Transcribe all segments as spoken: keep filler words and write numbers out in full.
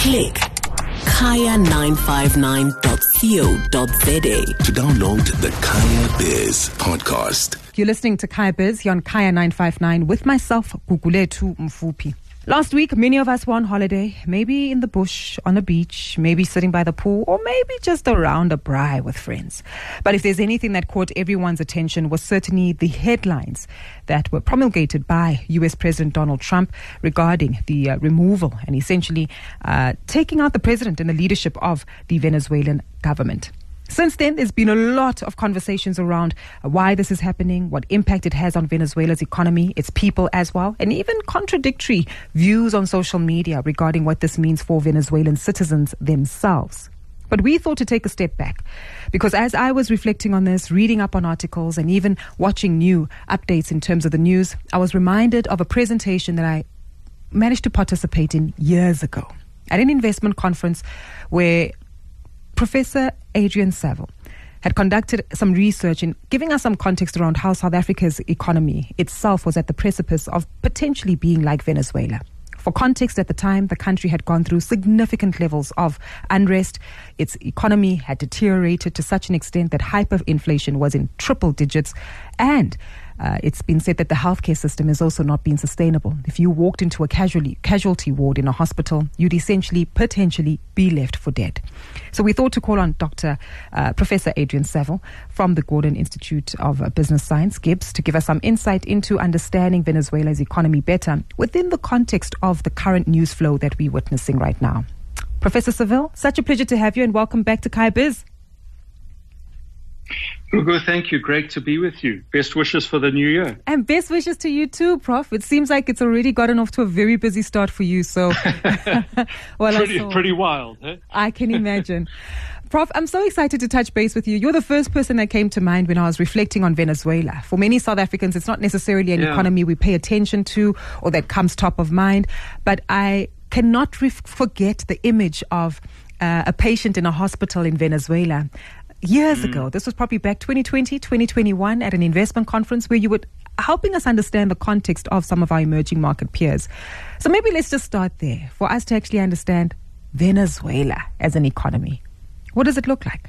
Click kaya nine five nine dot co dot za to download the Kaya Biz podcast. You're listening to Kaya Biz here on Kaya nine five nine with myself, Gugulethu Mfupi. Last week, many of us were on holiday, maybe in the bush, on the beach, maybe sitting by the pool, or maybe just around a braai with friends. But if there's anything that caught everyone's attention was certainly the headlines that were promulgated by U S President Donald Trump regarding the uh, removal and essentially uh, taking out the president and the leadership of the Venezuelan government. Since then, there's been a lot of conversations around why this is happening, what impact it has on Venezuela's economy, its people as well, and even contradictory views on social media regarding what this means for Venezuelan citizens themselves. But we thought to take a step back because as I was reflecting on this, reading up on articles and even watching new updates in terms of the news, I was reminded of a presentation that I managed to participate in years ago at an investment conference where Professor Adrian Saville had conducted some research in giving us some context around how South Africa's economy itself was at the precipice of potentially being like Venezuela. For context, at the time, the country had gone through significant levels of unrest. Its economy had deteriorated to such an extent that hyperinflation was in triple digits. And uh, it's been said that the healthcare system has also not been sustainable. If you walked into a casualty, casualty ward in a hospital, you'd essentially potentially be left for dead. So we thought to call on Doctor Uh, Professor Adrian Saville from the Gordon Institute of Business Science, Gibbs, to give us some insight into understanding Venezuela's economy better within the context of the current news flow that we're witnessing right now. Professor Saville, such a pleasure to have you and welcome back to Kaya Biz. Hugo, thank you. Great to be with you. Best wishes for the new year. And best wishes to you too, Prof. It seems like it's already gotten off to a very busy start for you. So, well, pretty, saw, pretty wild, huh? I can imagine. Prof, I'm so excited to touch base with you. You're the first person that came to mind when I was reflecting on Venezuela. For many South Africans, it's not necessarily an yeah. economy we pay attention to or that comes top of mind. But I cannot re- forget the image of uh, a patient in a hospital in Venezuela. Years mm. ago, this was probably back twenty twenty, twenty twenty-one at an investment conference where you were helping us understand the context of some of our emerging market peers. So maybe let's just start there for us to actually understand Venezuela as an economy. What does it look like?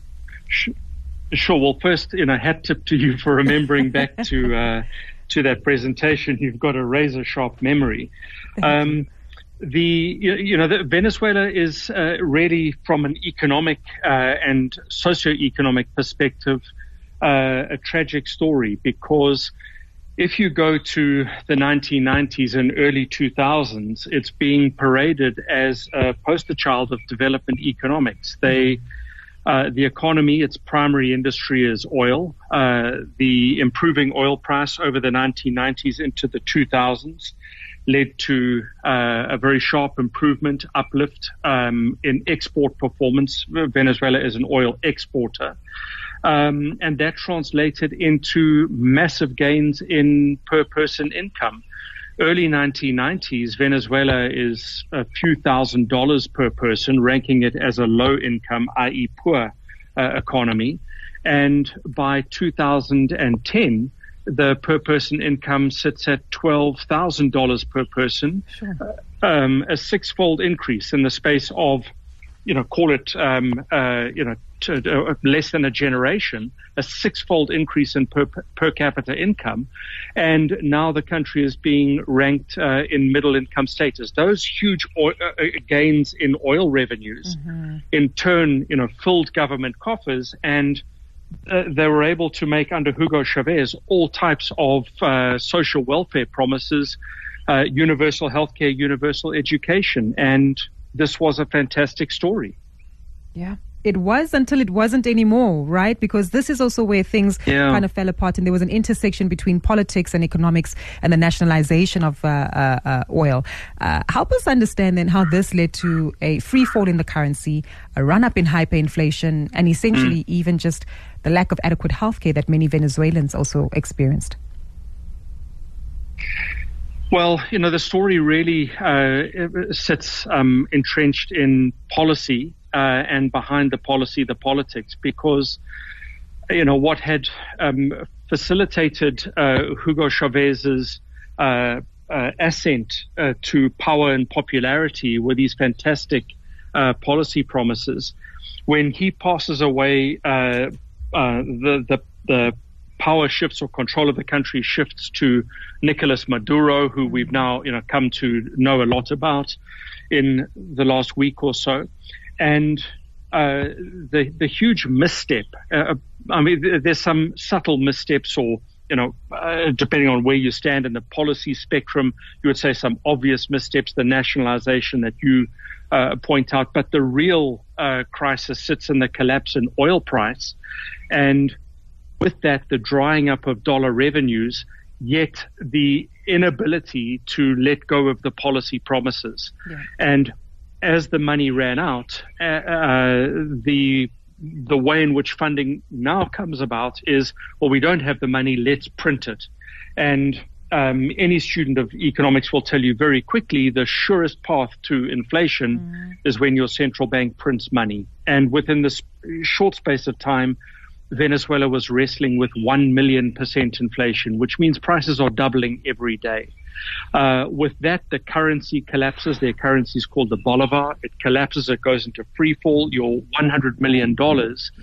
Sure. Well, first, you know, hat tip to you for remembering back to uh, to that presentation. You've got a razor sharp memory. Um, The you know the Venezuela is uh, really, from an economic uh, and socio-economic perspective, uh, a tragic story, because if you go to the nineteen nineties and early two thousands, it's being paraded as a poster child of development economics. They uh, the economy, its primary industry is oil. Uh, the improving oil price over the nineteen nineties into the two thousands led to uh, a very sharp improvement, uplift um, in export performance. Venezuela is an oil exporter. Um, and that translated into massive gains in per person income. Early nineteen nineties, Venezuela is a few thousand dollars per person, ranking it as a low income, that is poor uh, economy. And by two thousand ten, the per person income sits at twelve thousand dollars per person, sure. uh, um, a six-fold increase in the space of, you know, call it, um, uh, you know, to, uh, less than a generation, a six-fold increase in per, per capita income. And now the country is being ranked uh, in middle-income status. Those huge oil, uh, gains in oil revenues, mm-hmm. in turn, you know, filled government coffers, and Uh, they were able to make under Hugo Chavez all types of uh, social welfare promises, uh, universal healthcare, universal education. And this was a fantastic story. Yeah, it was until it wasn't anymore, right? Because this is also where things yeah. kind of fell apart, and there was an intersection between politics and economics and the nationalization of uh, uh, uh, oil. Uh, help us understand then how this led to a free fall in the currency, a run-up in hyperinflation, and essentially mm. even just the lack of adequate healthcare that many Venezuelans also experienced. Well, you know, the story really uh, sits um, entrenched in policy uh, and behind the policy, the politics, because, you know, what had um, facilitated uh, Hugo Chavez's uh, uh, ascent uh, to power and popularity were these fantastic uh, policy promises. When he passes away, uh, uh, the, the the power shifts or control of the country shifts to Nicolas Maduro, who we've now you know come to know a lot about in the last week or so, and uh, the the huge misstep. Uh, I mean, there's some subtle missteps, or you know, uh, depending on where you stand in the policy spectrum, you would say some obvious missteps, the nationalization that you uh, point out. But the real uh, crisis sits in the collapse in oil price. And with that, the drying up of dollar revenues, yet the inability to let go of the policy promises. Yeah. And as the money ran out, uh, uh, the the way in which funding now comes about is, well, we don't have the money, let's print it. And um, any student of economics will tell you very quickly the surest path to inflation mm. is when your central bank prints money. And within this short space of time, Venezuela was wrestling with one million percent inflation, which means prices are doubling every day. Uh, with that, the currency collapses. Their currency is called the bolivar. It collapses. It goes into free fall. Your one hundred million dollars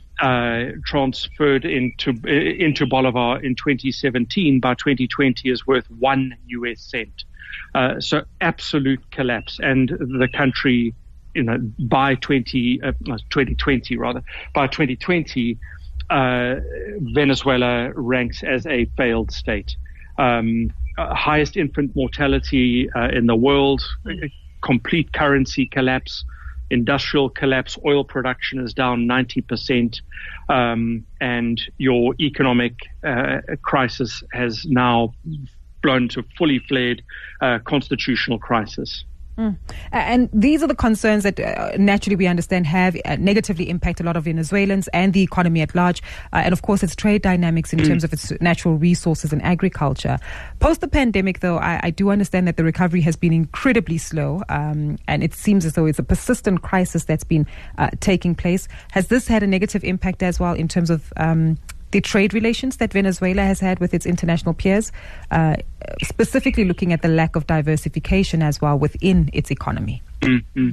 uh, transferred into uh, into bolivar in twenty seventeen by twenty twenty is worth one U S cent. Uh, so absolute collapse. And the country, you know, by twenty, uh, twenty twenty rather, by twenty twenty, uh, Venezuela ranks as a failed state. Um, Uh, highest infant mortality uh, in the world, mm. complete currency collapse, industrial collapse, oil production is down ninety percent, um, and your economic uh, crisis has now blown to fully flared uh, constitutional crisis. Mm. And these are the concerns that uh, naturally we understand have uh, negatively impact a lot of Venezuelans and the economy at large. Uh, and of course, its trade dynamics in mm. terms of its natural resources and agriculture. Post the pandemic, though, I, I do understand that the recovery has been incredibly slow. Um, and it seems as though it's a persistent crisis that's been uh, taking place. Has this had a negative impact as well in terms of um, the trade relations that Venezuela has had with its international peers, uh, specifically looking at the lack of diversification as well within its economy? Mm-hmm.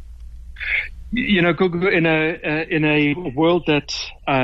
You know, Gugu, in a uh, in a world that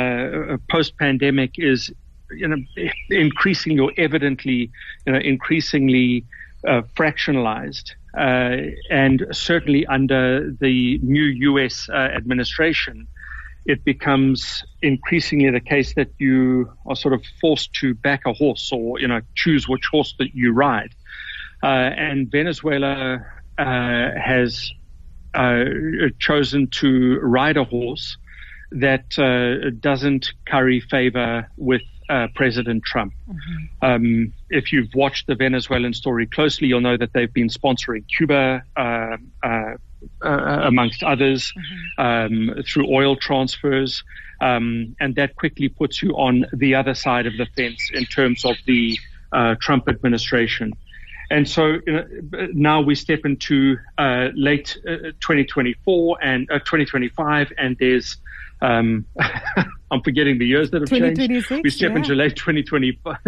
uh, post-pandemic is, you know, increasingly or evidently, you know, increasingly uh, fractionalized, uh, and certainly under the new U S uh, administration, it becomes increasingly the case that you are sort of forced to back a horse, or, you know, choose which horse that you ride. Uh, and Venezuela uh, has uh, chosen to ride a horse that uh, doesn't curry favor with uh, President Trump. Mm-hmm. Um, if you've watched the Venezuelan story closely, you'll know that they've been sponsoring Cuba, uh, uh, Uh, amongst others, mm-hmm. um, through oil transfers, um, and that quickly puts you on the other side of the fence in terms of the uh, Trump administration. And so you know, now we step into uh, late uh, twenty twenty-four and uh, twenty twenty-five, and there's um, I'm forgetting the years that have changed. We step yeah. into late twenty twenty-five,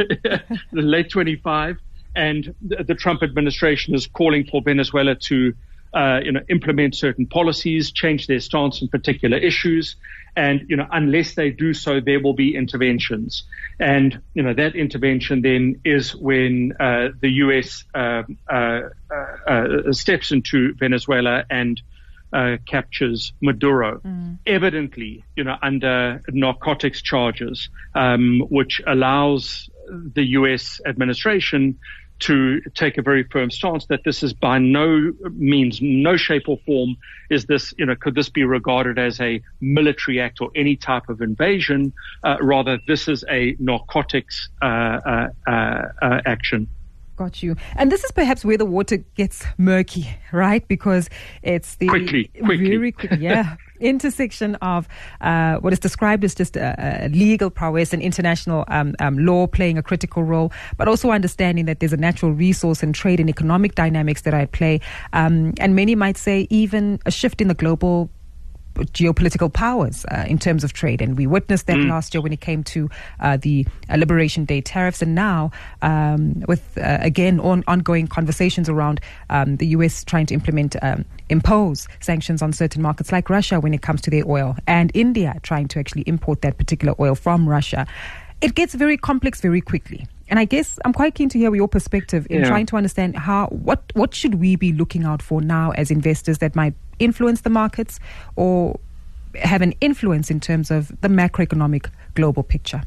late twenty-five, and the, the Trump administration is calling for Venezuela to Uh, you know, implement certain policies, change their stance on particular issues. And, you know, unless they do so, there will be interventions. And, you know, that intervention then is when uh, the U S uh, uh, uh, steps into Venezuela and uh, captures Maduro, mm. evidently, you know, under narcotics charges, um, which allows the U S administration to take a very firm stance that this is by no means, no shape or form is this, you know, could this be regarded as a military act or any type of invasion? Uh, rather, this is a narcotics uh, uh, uh, uh, action. Got you. And this is perhaps where the water gets murky, right? Because it's the quickly, quickly. very quick, yeah, intersection of uh, what is described as just a, a legal prowess and international um, um, law playing a critical role, but also understanding that there's a natural resource and trade and economic dynamics that are at play. Um, and many might say even a shift in the global geopolitical powers uh, in terms of trade. And we witnessed that mm. last year when it came to uh, the uh, Liberation Day tariffs. And now um, with, uh, again, on, ongoing conversations around um, the U S trying to implement, um, impose sanctions on certain markets like Russia when it comes to their oil, and India trying to actually import that particular oil from Russia. It gets very complex very quickly. And I guess I'm quite keen to hear your perspective in yeah. trying to understand how what, what should we be looking out for now as investors that might influence the markets or have an influence in terms of the macroeconomic global picture.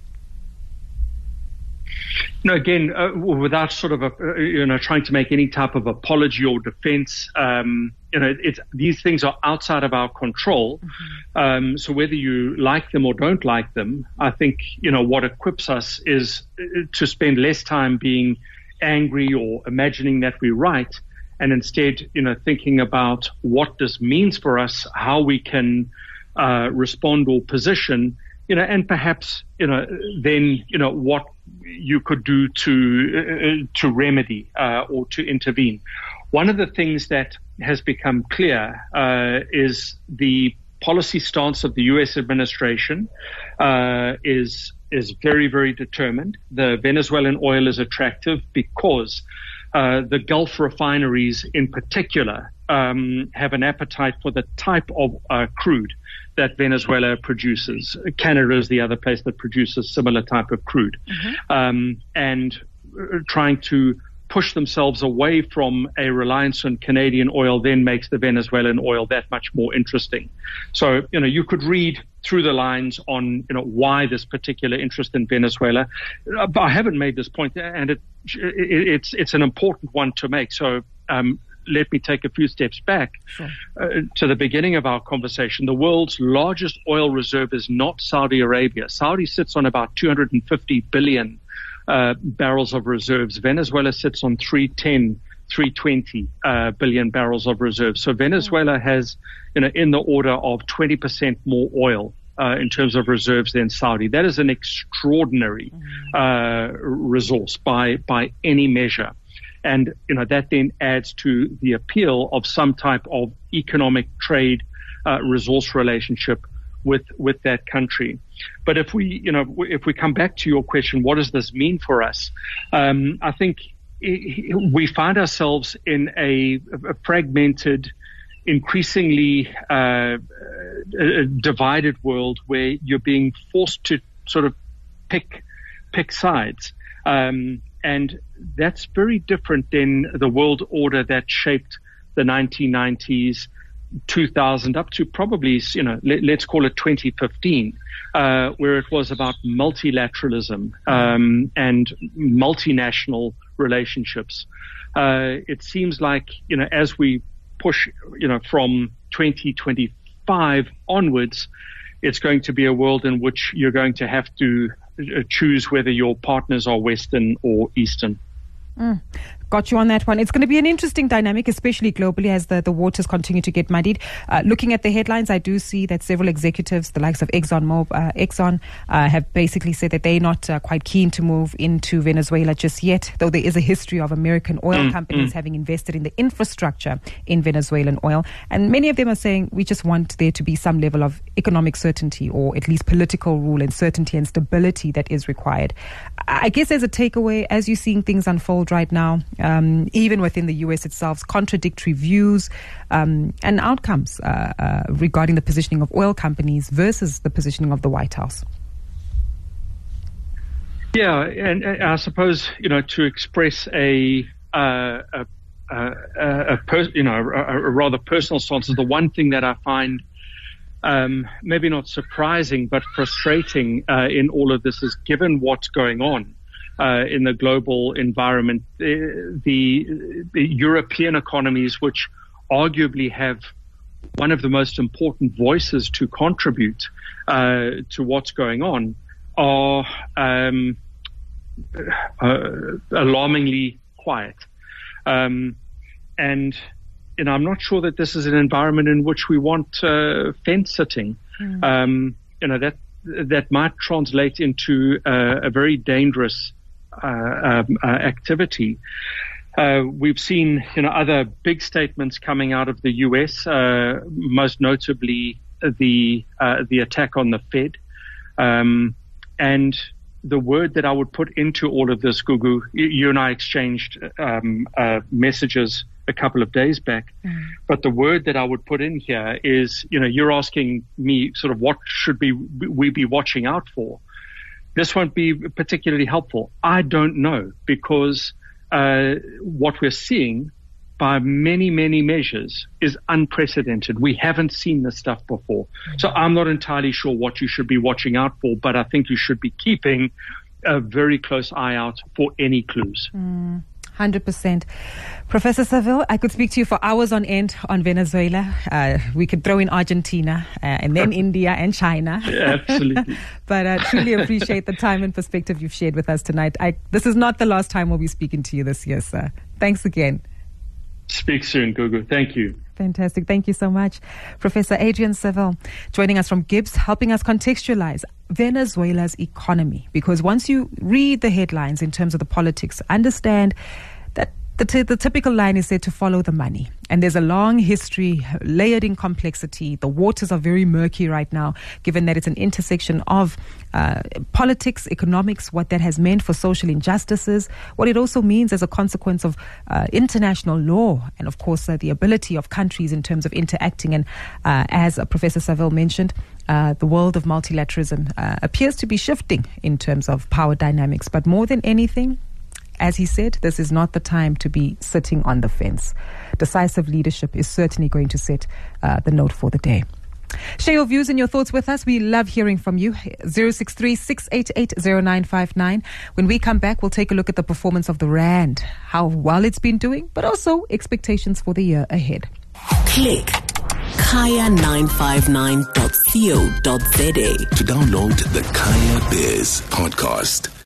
No, again, uh, without sort of a, uh, you know trying to make any type of apology or defense, um, you know, it's, these things are outside of our control. Mm-hmm. Um, so whether you like them or don't like them, I think you know what equips us is to spend less time being angry or imagining that we're right, and instead, you know, thinking about what this means for us, how we can uh, respond or position, you know, and perhaps, you know, then, you know, what you could do to uh, to remedy uh, or to intervene. One of the things that has become clear uh, is the policy stance of the U S administration uh, is is very, very determined. The Venezuelan oil is attractive because uh, the Gulf refineries in particular um, have an appetite for the type of uh, crude that Venezuela produces. Canada is the other place that produces similar type of crude. Mm-hmm. Um, and uh, trying to push themselves away from a reliance on Canadian oil then makes the Venezuelan oil that much more interesting. So, you know, you could read through the lines on, you know, why this particular interest in Venezuela. But I haven't made this point, and it, it, it's it's an important one to make. So um, let me take a few steps back sure. uh, to the beginning of our conversation. The world's largest oil reserve is not Saudi Arabia. Saudi sits on about two hundred fifty billion uh, barrels of reserves. Venezuela sits on three ten, three twenty uh, billion barrels of reserves. So Venezuela has, you know, in the order of twenty percent more oil uh, in terms of reserves than Saudi. That is an extraordinary uh, resource by by any measure. And, you know, that then adds to the appeal of some type of economic trade uh, resource relationship with with that country. But if we, you know, if we come back to your question, what does this mean for us? Um, I think we find ourselves in a, a fragmented, increasingly uh, a divided world where you're being forced to sort of pick pick sides. Um, and that's very different than the world order that shaped the nineteen nineties, two thousand, up to probably, you know, let, let's call it twenty fifteen, uh, where it was about multilateralism um, and multinational relationships. Uh, it seems like, you know, as we push, you know, from twenty twenty-five onwards, it's going to be a world in which you're going to have to choose whether your partners are Western or Eastern. Mm. Got you on that one. It's going to be an interesting dynamic, especially globally, as the, the waters continue to get muddied. Uh, looking at the headlines, I do see that several executives, the likes of Exxon, Mob, uh, Exxon uh, have basically said that they're not uh, quite keen to move into Venezuela just yet, though there is a history of American oil mm, companies mm. having invested in the infrastructure in Venezuelan oil. And many of them are saying we just want there to be some level of economic certainty, or at least political rule and certainty and stability that is required. I guess as a takeaway, as you're seeing things unfold right now, Um, even within the U S itself, contradictory views um, and outcomes uh, uh, regarding the positioning of oil companies versus the positioning of the White House. Yeah, and, and I suppose, you know, to express a uh, a, a, a per, you know a, a rather personal stance is the one thing that I find um, maybe not surprising but frustrating uh, in all of this is, given what's going on Uh, in the global environment, the, the, the European economies, which arguably have one of the most important voices to contribute uh, to what's going on, are um, uh, alarmingly quiet. Um, and you know, I'm not sure that this is an environment in which we want uh, fence sitting. Mm. Um, you know, that that might translate into uh, a very dangerous Uh, um, uh, activity. Uh, we've seen, you know, other big statements coming out of the U S, uh, most notably the uh, the attack on the Fed. Um, and the word that I would put into all of this, Gugu, you and I exchanged um, uh, messages a couple of days back, mm. but the word that I would put in here is, you know, you're asking me sort of what should be we be watching out for. This won't be particularly helpful. I don't know, because uh, what we're seeing by many, many measures is unprecedented. We haven't seen this stuff before. Mm-hmm. So I'm not entirely sure what you should be watching out for, but I think you should be keeping a very close eye out for any clues. Mm. one hundred percent. Professor Saville, I could speak to you for hours on end on Venezuela. Uh, we could throw in Argentina uh, and then India and China. Yeah, absolutely. But I truly appreciate the time and perspective you've shared with us tonight. I, this is not the last time we'll be speaking to you this year, sir. Thanks again. Speak soon, Gugu. Thank you. Fantastic. Thank you so much. Professor Adrian Saville joining us from Gibbs, helping us contextualize Venezuela's economy. Because once you read the headlines in terms of the politics, understand that the, t- the typical line is said to follow the money. And there's a long history, layered in complexity. The waters are very murky right now, given that it's an intersection of uh, politics, economics, what that has meant for social injustices, what it also means as a consequence of uh, international law, and of course uh, the ability of countries in terms of interacting. And uh, as uh, Professor Saville mentioned, uh, the world of multilateralism uh, appears to be shifting in terms of power dynamics. But more than anything, as he said, this is not the time to be sitting on the fence. Decisive leadership is certainly going to set uh, the note for the day. Share your views and your thoughts with us. We love hearing from you. zero six three, six eight eight, zero nine five nine. When we come back, we'll take a look at the performance of the Rand, how well it's been doing, but also expectations for the year ahead. Click kaya nine five nine dot co dot za to download the Kaya Biz podcast.